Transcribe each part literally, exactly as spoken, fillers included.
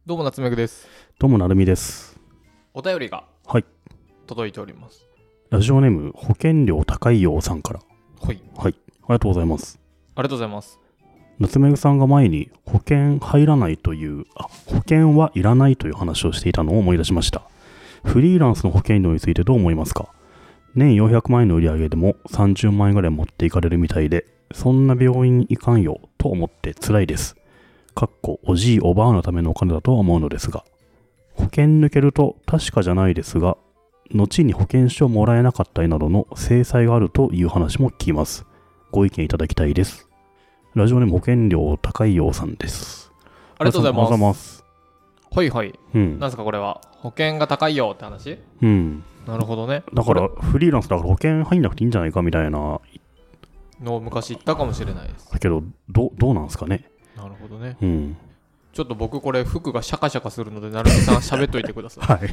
どうも夏目ぐです。 どうもなるみです。 お便りがはい届いております。 ラジオネーム保険料高いよさんからはいはいありがとうございます。 ありがとうございます。 夏目ぐさんが前に保険入らないというあ保険はいらないという話をしていたのを思い出しました。フリーランスの保険料についてどう思いますか？年よんひゃくまん円の売り上げでもさんじゅうまん円ぐらい持っていかれるみたいで、そんな病院に行かんよと思って辛いです。かっこおじいおばあのためのお金だとは思うのですが、保険抜けると確かじゃないですが、後に保険証をもらえなかったりなどの制裁があるという話も聞きます。ご意見いただきたいです。ラジオネーム保険料高いようさんです。 ありがとうございます。 ありがとうございます。 はいはい、 うん、 なんですかこれは保険が高いよって話。 うん、 なるほどね。 だからフリーランスだから保険入んなくていいんじゃないかみたいなのを昔言ったかもしれないです。 だけど ど, どうなんですかね。 なるほどね、 うん、 ちょっと僕これ服がシャカシャカするのでなるみさん喋っといてください。 はい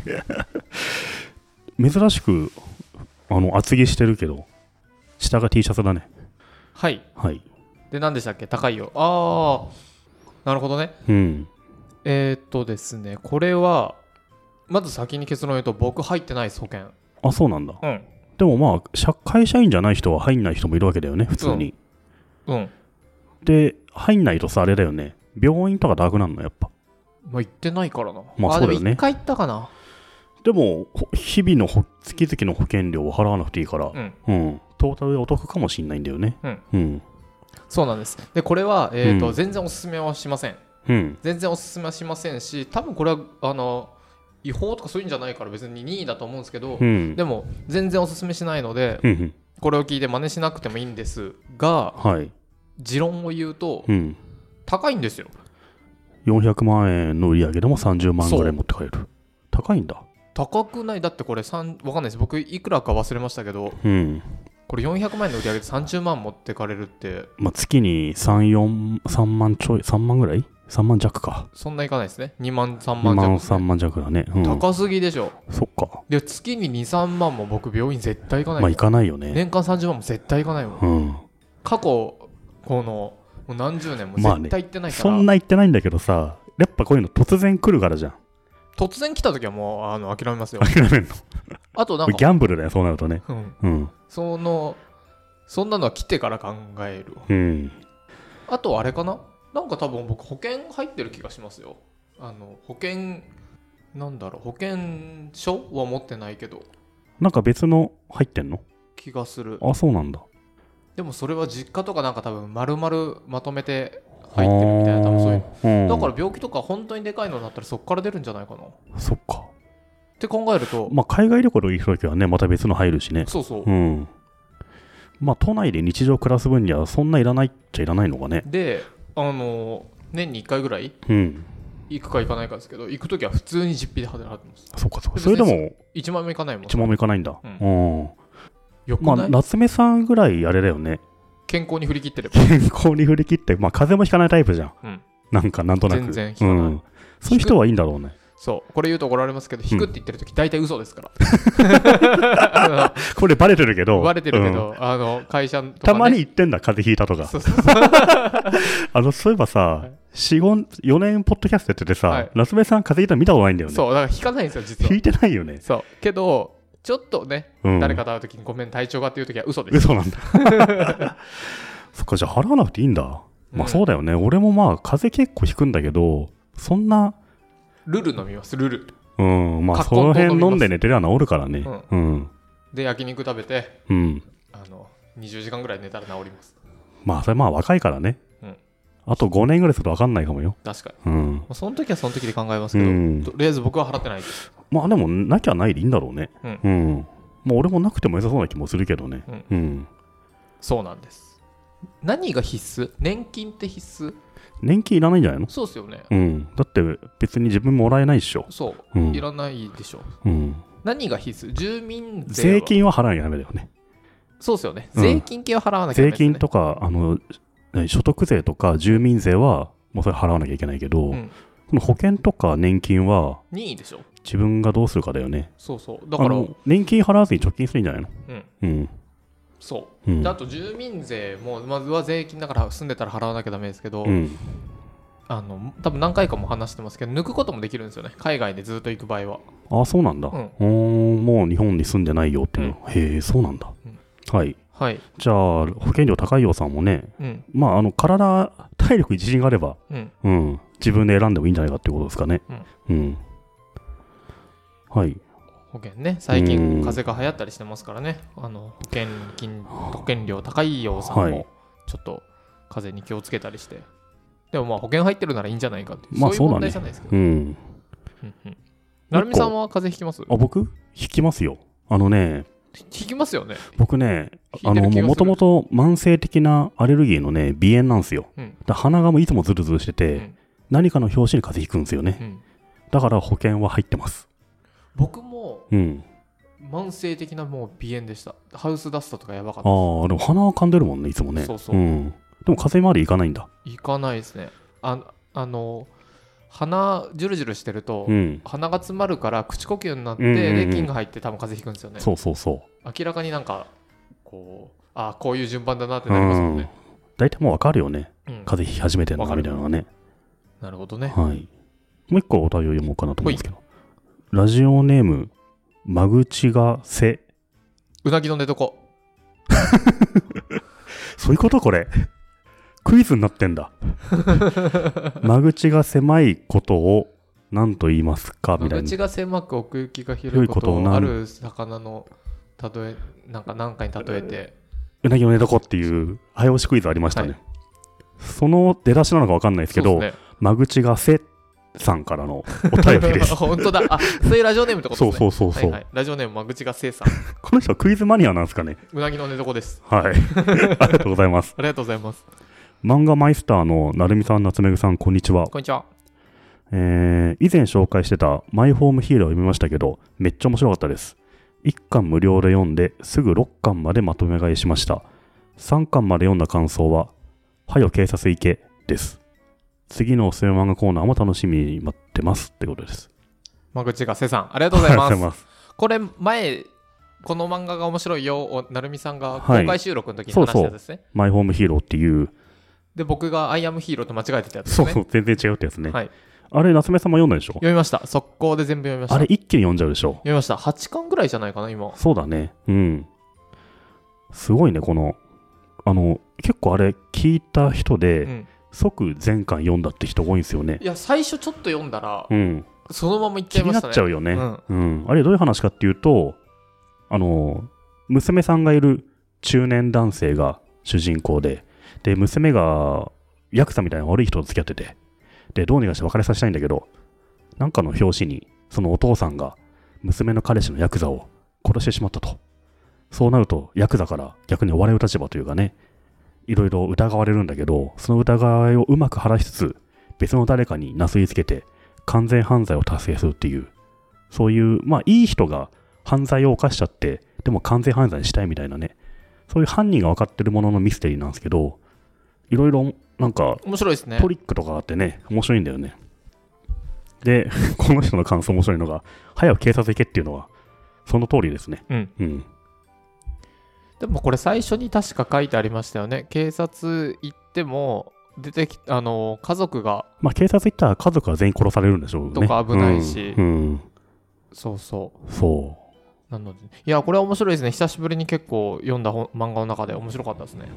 珍しくあの厚着してるけど下が T シャツだね。 はいはいで何でしたっけ？高いよ。ああなるほどね。 うんえー、っとですねこれはまず先に結論言うと僕入ってないです保険。 あそうなんだ。 うんでもまあ会社員じゃない人は入んない人もいるわけだよね普通に。 うん、うん、 で入んないとさあれだよね、病院とかダークなんのやっぱ。 まあ行ってないからな。 まあそうだよね。 あでも一回行ったかな。 でも日々の月々の保険料を払わなくていいから、 うんうん、トータルでお得かもしんないんだよね。 うん、 うん、 そうなんです。でこれは、えーとうん、 全然おすすめはしません、 うん、 全然おすすめはしませんし、多分これはあの違法とかそういうんじゃないから別に任意だと思うんですけど、 うん、 でも全然おすすめしないので、 うん、 これを聞いて真似しなくてもいいんですが、 はい、 持論を言うと、 うん、 高いんですよ。 よんひゃくまん円の売り上げでもさんじゅうまんぐらい持って帰る。高いんだ。 高くない？だってこれさんわかんないです。僕いくらか忘れましたけど、 うん、 これよんひゃくまん円の売り上げでさんじゅうまん持ってかれるって、 まあ、月にさん、よん、さんまんちょい、さんまんぐらい ?さん 万弱か。 そんないかないですね。にまんさんまんにまん、 弱、ね、 さんまん弱だね、うん、 高すぎでしょ。 そっか。 で月にに、さんまんも僕病院絶対行かない。 まあ行かないよね。 年間さんじゅうまんも絶対行かないもん、 うん、 過去このもう何十年も絶対行ってないから、 まあね、そんな行ってないんだけどさ、やっぱこういうの突然来るからじゃん。 突然来た時はもうあの諦めますよ。 諦めんのあとなんかギャンブルだよそうなるとね。 うんうん、 そのそんなのは来てから考える。 うん、 あとあれかな、なんか多分僕保険入ってる気がしますよ。あの保険なんだろう、保険証は持ってないけどなんか別の入ってんの気がする。 あそうなんだ。 でもそれは実家とかなんか多分丸々まとめて入ってるみたいな、多分そういうの、うん、だから病気とか本当にでかいのになったらそっから出るんじゃないかな。 そっかって考えると、 まあ海外旅行で行くときはねまた別の入るしね。 そうそう、 うん、まあ都内で日常暮らす分にはそんないらないっちゃいらないのかね。 であの年にいっかいぐらいうん行くか行かないかですけど、行くときは普通に実費で払ってます。 そっかそっか。それでもいちまんもいかないもん。 いちまんもいかないんだ。 うんうん、 よくない？ まあ夏目さんぐらいあれだよね、 健康に振り切ってれば。 健康に振り切って、まあ風邪もひかないタイプじゃん、うん、なんかなんとなく全然ひかない、うん、 そういう人はいいんだろうね。 そうこれ言うと怒られますけど、引くって言ってるとき大体嘘ですから、 うん、これバレてるけどバレてるけど、うん、あの会社とか、ね、 たまに言ってんだ風邪ひいたとか。そうそうそうあのそういえばさ、はい、よん、よねんポッドキャストやっててさ、はい、夏目さん風邪ひいたの見たことないんだよね。 そうだから引かないんですよ実は。 引いてないよね。 そうけどちょっとね、うん、誰かと会うときにごめん体調がっていうときは嘘です。 嘘なんだそっか、じゃあ払わなくていいんだ。まあそうだよね、うん、俺もまあ風邪結構ひくんだけど、そんなルル飲みますルル。 うん、まあその辺飲んで寝てりゃ治るからね。うん、うん、 で焼肉食べて、 うん、 あのにじゅうじかんぐらい寝たら治ります。 まあそれまあ若いからね、うん、あとごねんぐらいすると分かんないかもよ。 確かに、 うん、 その時はその時で考えますけど、うん、とりあえず僕は払ってないです。 まあでもなきゃないでいいんだろうね。うん、うん、もう俺もなくても良さそうな気もするけどね。うん、うん、 そうなんです。何が必須？年金って必須？ 年金いらないんじゃないの？ そうですよね、 うん、だって別に自分もらえないっしょ。 そう、うん、いらないでしょ、うん、何が必須？住民税は税金は払わなきゃダメだよね。 そうですよね、税金系は払わなきゃダメですね、 税金とかあの所得税とか住民税はもうそれ払わなきゃいけないけど、うん、この保険とか年金は任意でしょ。 自分がどうするかだよね。 そうそうだから年金払わずに貯金するんじゃないの？うん、うんそう、うん、であと住民税もまずは税金だから住んでたら払わなきゃダメですけど、うん、 あの多分何回かも話してますけど抜くこともできるんですよね、海外でずっと行く場合は。 ああそうなんだ、 うん、 おもう日本に住んでないよっていうの、 うん、 へえそうなんだ、うん、はい、 はい、 じゃあ保険料高いよさんもね、うん、まああの体体力自信があれば、うんうん、自分で選んでもいいんじゃないかっていうことですかね、うん、うん、はい。 保険ね、最近風邪が流行ったりしてますからね、あの保険金保険料高いよさんもちょっと風邪に気をつけたりして、でもまあ保険入ってるならいいんじゃないかっていう、まあ、そういう問題じゃないですか、ね、うん、うんうん、なるみさんは風邪ひきます？ あ、僕ひきますよ。あのね、 ひきますよね。 僕ね、もともと慢性的なアレルギーのね鼻炎なんですよ、うん、だ鼻がもういつもズルズルしてて、うん、何かの拍子に風邪ひくんですよね、うん、だから保険は入ってます。 僕も、うん、慢性的なもう鼻炎でした。ハウスダストとかやばかったです。 ああ、でも鼻は噛んでるもんね、いつもね。そうそう、うん、でも風邪までいかないんだ。 いかないですね。ああの鼻ジュルジュルしてると、うん、鼻が詰まるから口呼吸になって、うんうんうん、で菌が入って多分風邪ひくんですよね。 そうそうそう、 明らかになんかこう、あこういう順番だなってなりますもんね。 大体もう分かるよね、うん、風邪ひき始めてるのかみたいなのがね。 なるほどね、 はい、もう一個お便り読もうかなと思うんですけど、ラジオネーム間口がせうなぎの寝床そういうことこれクイズになってんだ間口が狭いことを何と言いますかみたいな。 間口が狭く奥行きが広いことをある魚の例えなんか何かに例えてうなぎの寝床っていう早押しクイズありましたね、はい、その出だしなのか分かんないですけど、ね、間口がせさんからのお便りです本当だ、あ、そういうラジオネームってことですね。 そうそうそうそう、 はいはい、ラジオネーム間口がせいさんこの人はクイズマニアなんですかね。 うなぎの寝床です。 はいありがとうございますありがとうございます。 漫画マイスターのなるみさん、なつめぐさん、こんにちは。 こんにちは。 えー、以前紹介してたマイホームヒーローを読みましたけど、めっちゃ面白かったです。いっかん無料で読んですぐろっかんまでまとめ買いしました。さんかんまで読んだ感想ははよ警察行けです。次のおすすめ漫画コーナーも楽しみに待ってますってことです。 間口がせさん、ありがとうございます。ありがとうございます。これ前この漫画が面白いよをなるみさんが公開収録の時に話したやつですね、はい、そうそうマイホームヒーローっていうで僕がアイアムヒーローと間違えてたやつですね。 そうそう、全然違うってやつね、はい、あれ夏目さんも読んだでしょ。 読みました。速攻で全部読みました。 あれ一気に読んじゃうでしょ。 読みました。はちかんぐらいじゃないかな今。 そうだね、うん、すごいね。このあの結構あれ聞いた人で、うん、即全巻読んだって人多いんですよね。 いや最初ちょっと読んだら、うん、そのままいっちゃいましたね。 気になっちゃうよね、うんうん、あれどういう話かっていうと、あの娘さんがいる中年男性が主人公で、で娘がヤクザみたいな悪い人と付き合ってて、でどうにかして別れさせたいんだけど、なんかの表紙にそのお父さんが娘の彼氏のヤクザを殺してしまったと。そうなるとヤクザから逆に追われる立場というかね、いろいろ疑われるんだけど、その疑いをうまく晴らしつつ別の誰かになすりつけて完全犯罪を達成するっていう、そういうまあいい人が犯罪を犯しちゃってでも完全犯罪にしたいみたいなね、そういう犯人が分かってるもののミステリーなんですけど、いろいろなんか面白いですね。 トリックとかあってね、面白いんだよね。でこの人の感想面白いのが、早く警察行けっていうのはその通りですね。うん、うん、 でもこれ最初に確か書いてありましたよね。警察行っても出てきあの家族が、 まあ警察行ったら家族は全員殺されるんでしょうね。 とか危ないし、うんうん、そうそうそうなので、いやこれは面白いですね。久しぶりに結構読んだ漫画の中で面白かったですね。 うん、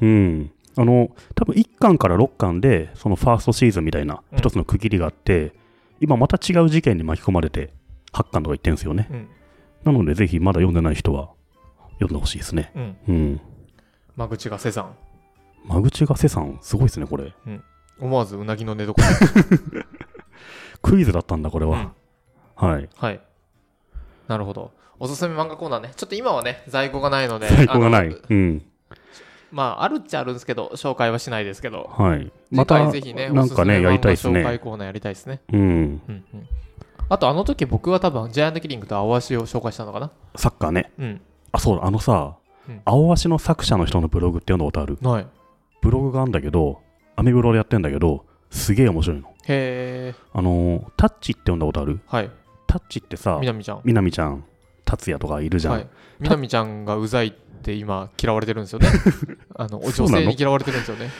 あの多分いっかんからろっかんでそのファーストシーズンみたいな一つの区切りがあって、うん、今また違う事件に巻き込まれてはっかんとか言ってるんですよね、うん、なのでぜひまだ読んでない人は読んでほしいですね。うん、うん、 間口がせさん間口がせさんすごいですねこれ、うん、 思わずうなぎの寝床クイズだったんだこれは、うん、はいはい、なるほど。おすすめ漫画コーナーね、ちょっと今はね在庫がないので、 在庫がない、うん、 まああるっちゃあるんですけど紹介はしないですけど、 はい、 またぜひねなんかねやりたいですね。 紹介コーナーやりたいですね。 うん、うんうん、あとあの時僕は多分ジャイアントキリングと青足を紹介したのかな。 サッカーね、うん、あそうだ、あのさ、うん、青足の作者の人のブログって読んだことある？ ない。 ブログがあるんだけど、アメブロでやってんだけどすげえ面白いの。 へー。 あのー、タッチって読んだことある？ はい。 タッチってさ、 みなみちゃんみなみちゃん達也とかいるじゃん、はい、 みなみちゃんがうざいって今嫌われてるんですよねあの女性に嫌われてるんですよね。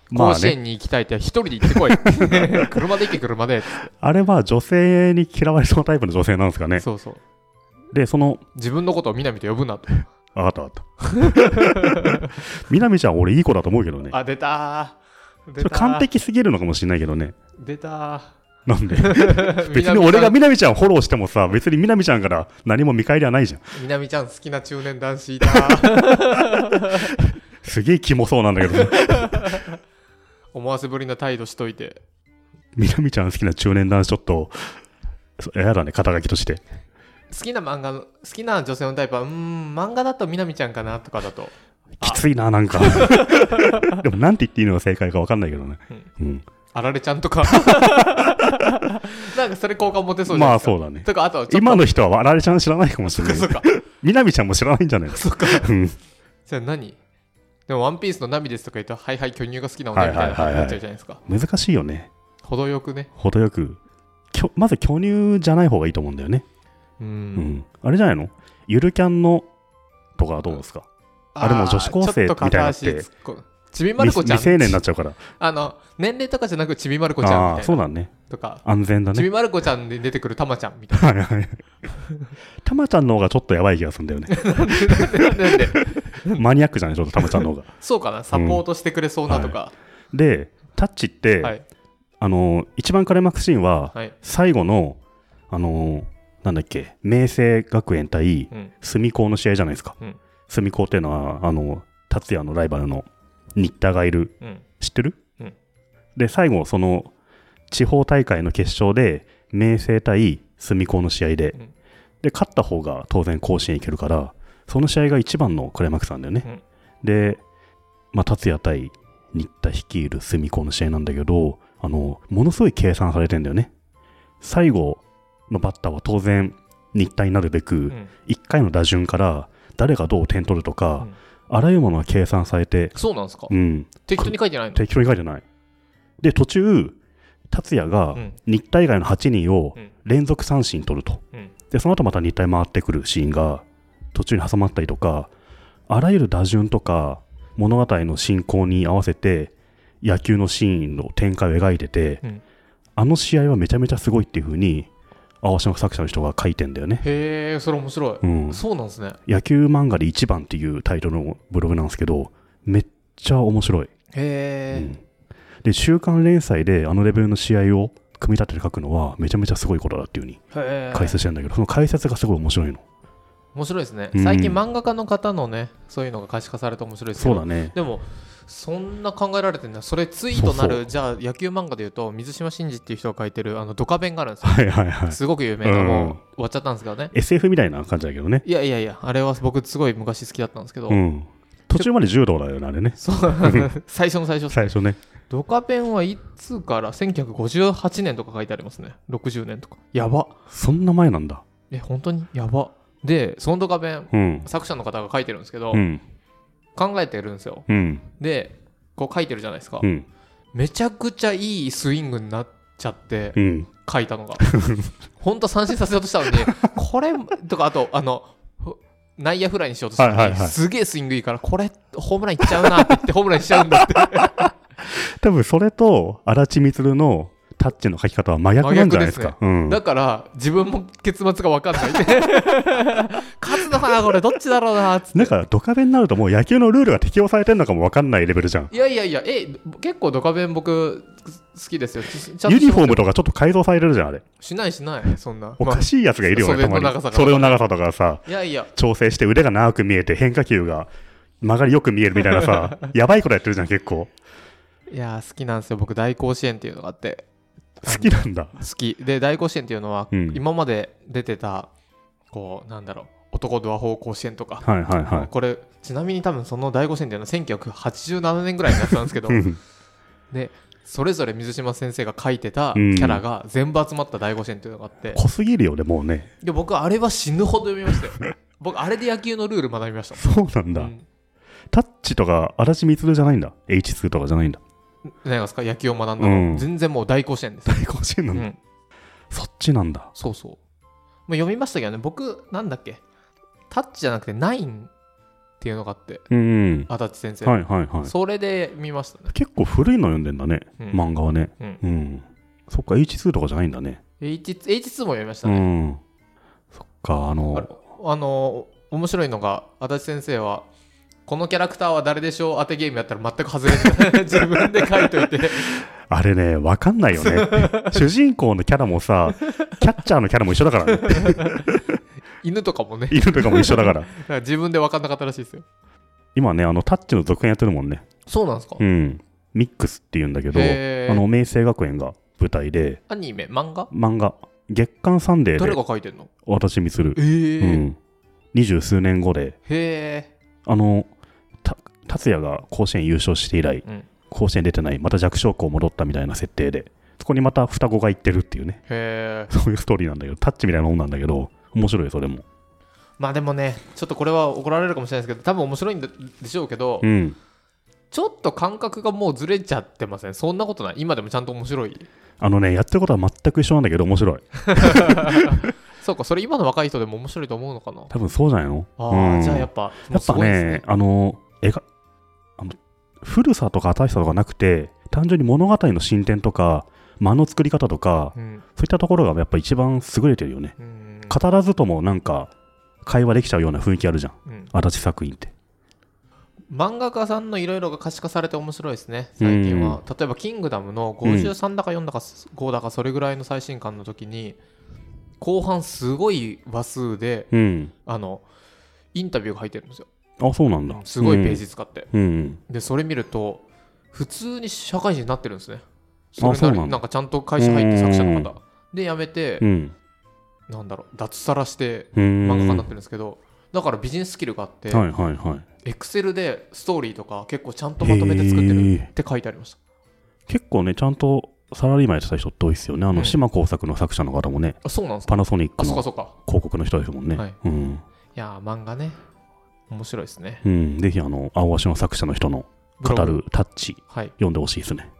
まあね、 甲子園に行きたいって一人で行ってこい車で行け車であれは女性に嫌われそうなタイプの女性なんですかね。 そうそう。 でその自分のことを南と呼ぶなと。 あったあった南ちゃん俺いい子だと思うけどね。 あ出たー、出たー、 それ完璧すぎるのかもしれないけどね。 出たー。 なんで別に俺が南ちゃんをフォローしてもさ、別に南ちゃんから何も見返りはないじゃん。 南ちゃん好きな中年男子いたすげえキモそうなんだけどね思わせぶりな態度しといて。 南ちゃん好きな中年男子ちょっとやだね、肩書きとして。 好きな漫画の好きな女性のタイプはうーん漫画だと南ちゃんかなとかだときついななんかでもなんて言っていいのが正解か分かんないけどね、うんうん、 あられちゃんとかなんかそれ好感持てそうじゃないですか。 まあそうだね。 とかあと今の人はあられちゃん知らないかもしれない。 そうか南ちゃんも知らないんじゃないの。 そうかじゃあ何でもワンピースのナミですとか言うとはいはい巨乳が好きな女みたいな感じになっちゃうじゃないですか。 難しいよね。 程よくね。 程よくまず巨乳じゃない方がいいと思うんだよね。 うん、うん、 あれじゃないの、ゆるキャンのとかはどうですか。 あ, あれも女子高生みたいになってちびまる子ちゃん未成年になっちゃうからあの年齢とかじゃなくちびまる子ちゃんみたいな。 そうだね。 とか安全だね。 ちびまる子ちゃんで出てくるたまちゃんみたいなはいはいたまちゃんの方がちょっとやばい気がするんだよねなんでなんでなんでマニアックじゃないちょっとたまちゃんの方がそうかな、サポートしてくれそうなとか、うんはい、でタッチって、はい、あの一番クライマックスシーンは、はい、最後のあのなんだっけ明星学園対住高の試合じゃないですか、うん、住高っていうのはあの達也のライバルの新田がいる、うん、知ってる、うん、で最後その地方大会の決勝で明星対住高の試合で、うん、で勝った方が当然甲子園行けるからその試合が一番のクライマックスなんだよね、うん、で、まあ、達也対新田率いる住高の試合なんだけどあのものすごい計算されてんだよね。最後のバッターは当然新田になるべく、うん、いっかいの打順から誰がどう点取るとか、うん、あらゆるものが計算されて。 そうなんですか、 うん、 適当に書いてないの。 適当に書いてないで途中達也が新田以外のはちにんを連続三振取ると、うん、でその後また新田に回ってくるシーンが途中に挟まったりとかあらゆる打順とか物語の進行に合わせて野球のシーンの展開を描いてて、うん、あの試合はめちゃめちゃすごいっていう風に青島作者の人が書いてんだよね。 へえ、それ面白い、うん、そうなんですね。 野球漫画で一番っていうタイトルのブログなんですけどめっちゃ面白い。へえ、うん、 で週刊連載であのレベルの試合を組み立てて書くのはめちゃめちゃすごいことだっていう風に解説してるんだけどその解説がすごい面白いの。 面白いですね、うん、最近漫画家の方のねそういうのが可視化されて面白いですけど。 そうだね。 でもそんな考えられてるんだ。それツイートなる。そうそうじゃあ野球漫画でいうと水島新司っていう人が書いてるあのドカベンがあるんですよ、 はいはいはい、 すごく有名な、うん、もう終わっちゃったんですけどね。 エスエフ みたいな感じだけどね。 いやいやいやあれは僕すごい昔好きだったんですけど、 うん、途中まで柔道だよねあれね。 そう最初の最初最初ね。 ドカベンはいつからせんきゅうひゃくごじゅうはちねんとか書いてありますね。ろくじゅうねんとか。やば。 そんな前なんだ。 え本当にやば。でそのドカベン、うん、作者の方が書いてるんですけど、うん、考えてるんですよ、うん、でこう書いてるじゃないですか、うん、めちゃくちゃいいスイングになっちゃって、うん、書いたのが本当三振させようとしたのにこれとかあとあの内野フライにしようとしたのに、はいはいはい、すげえスイングいいからこれホームランいっちゃうなって言ってホームランしちゃうんだって多分それと足立みつるのタッチの書き方は真逆なんじゃないですか。 真逆ですね、うん、だから自分も結末が分かんない勝つのかなこれどっちだろうなっつって。 なんかドカベンになるともう野球のルールが適用されてるのかも分かんないレベルじゃん。 いやいやいやえ結構ドカベン僕好きですよ。 ちゃんとユニフォームとかちょっと改造されてるじゃんあれ。 しないしないそんなおかしいやつがいるよね、まあ、たまに袖の長さとかさいやいや調整して腕が長く見えて変化球が曲がりよく見えるみたいなさやばいことやってるじゃん結構。 いや好きなんですよ僕。大甲子園っていうのがあって好きなんだ。 好きで大甲子園っていうのは、うん、今まで出てたこうなんだろう男ドアホー甲子園とか、 はいはいはい、 これちなみに多分その大甲子園っていうのはせんきゅうひゃくはちじゅうななねんぐらいのやつなんですけどでそれぞれ水島先生が書いてたキャラが全部集まった大甲子園っていうのがあって、うん、 濃すぎるよねもうね。 で僕あれは死ぬほど読みましたよ僕あれで野球のルール学びました。 そうなんだ、うん、タッチとか足立みつるじゃないんだ エイチツー とかじゃないんだ。 何ですか野球を学んだの、うん、全然もう大甲子園です。 大甲子園なんだ、うん、そっちなんだ。 そうそう、まあ、読みましたけどね僕なんだっけタッチじゃなくてナインっっていうのがあって、 うん、 足立先生、 はいはいはい、 それで見ましたね。 結構古いの読んでんだね、 うん、 漫画はね、 うんうん、そっか エイチツー とかじゃないんだね。 エイチツー, エイチツーも読みましたね、 うん、そっか。あのああの面白いのが足立先生はこのキャラクターは誰でしょう当てゲームやったら全く外れて自分で書いといてあれね分かんないよね主人公のキャラもさキャッチャーのキャラも一緒だからね犬とかもね犬とかも一緒だからだから自分で分かんなかったらしいですよ。 今ねあのタッチの続編やってるもんね。 そうなんですか。 うんミックスっていうんだけど、あの明星学園が舞台で、 アニメ漫画漫画月刊サンデーで誰が書いてんの。 私みつる、 えーうん、二十数年後で、 へー、 あのた達也が甲子園優勝して以来、うん、甲子園出てないまた弱小校戻ったみたいな設定で、そこにまた双子が行ってるっていうね、 へー、 そういうストーリーなんだけど、タッチみたいなもんなんだけど面白い。それもまあでもねちょっとこれは怒られるかもしれないですけど多分面白いんでしょうけど、うん、ちょっと感覚がもうずれちゃってません？そんなことない。今でもちゃんと面白い。あのねやってることは全く一緒なんだけど面白いそうか、それ今の若い人でも面白いと思うのかな。 多分そうじゃないの。 あ、うん、じゃあやっぱやっぱねあの絵があの古さとか新しさとかなくて単純に物語の進展とか間の作り方とか、うん、そういったところがやっぱ一番優れてるよね。うん、語らずともなんか会話できちゃうような雰囲気あるじゃん、うん、足立作品って。 漫画家さんのいろいろが可視化されて面白いですね最近は。例えばキングダムのごじゅうさんだかよんだかごだかそれぐらいの最新刊の時に後半すごい話数で、うん、あのインタビューが入ってるんですよ。 あ、そうなんだ。 すごいページ使って、 うん、 でそれ見ると普通に社会人になってるんですね。それなりになんかちゃんと会社入って作者の方で辞めて、うん、なんだろう脱サラして漫画家になってるんですけど、だからビジネススキルがあって、はいはいはい、エクセルでストーリーとか結構ちゃんとまとめて作ってるって書いてありました。 結構ねちゃんとサラリーマンやってた人って多いですよね。あの、うん、島耕作の作者の方もね。 あ、そうなんですか。 パナソニックの広告の人ですもんね。はい、うん、 いや漫画ね面白いですね。 うん、ぜひあの青足の作者の人の語るタッチ、はい、読んでほしいですね。